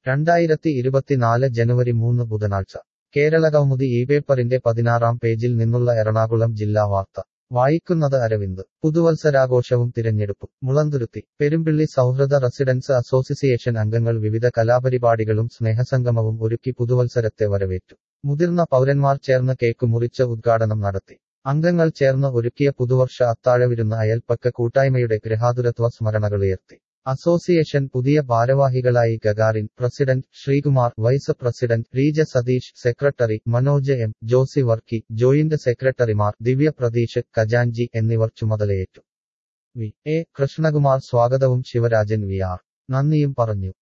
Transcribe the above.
2024 ജനുവരി 3 ബുധനാഴ്ച കേരളകൗമുദി ഈ പേപ്പറിന്റെ 16-ാം പേജിൽ നിന്നുള്ള എറണാകുളം ജില്ലാ വാർത്ത വായിക്കുന്നത് അരവിന്ദ്. പുതുവത്സരാഘോഷവും തിരഞ്ഞെടുപ്പും. മുളന്തുരുത്തി. പെരുമ്പിള്ളി സൗഹൃദ റെസിഡൻസ് അസോസിയേഷൻ അംഗങ്ങൾ വിവിധ കലാപരിപാടികളും സ്നേഹസംഗമവും ഒരുക്കി പുതുവത്സരത്തെ വരവേറ്റു. മുതിർന്ന പൗരന്മാർ ചേർന്ന് കേക്ക് മുറിച്ച് ഉദ്ഘാടനം നടത്തി. അംഗങ്ങൾ ചേർന്ന് ഒരുക്കിയ പുതുവർഷ അത്താഴവിരുന്ന് അയൽപ്പക്ക കൂട്ടായ്മയുടെ ഗൃഹാതുരത്വ സ്മരണകളുയർത്തി. അസോസിയേഷൻ പുതിയ ഭാരവാഹികളായി Gagarin, president Sreekumar, vice president Reeja Satheesh, secretary Manoj M, Josy Varkey, joint സെക്രട്ടറിമാർ ദിവ്യ പ്രതീഷ്, ഖജാൻജി എന്നിവർ ചുമതലയേറ്റു. വി. എ. കൃഷ്ണകുമാർ സ്വാഗതവും ശിവരാജൻ വി. ആർ. നന്ദിയും പറഞ്ഞു.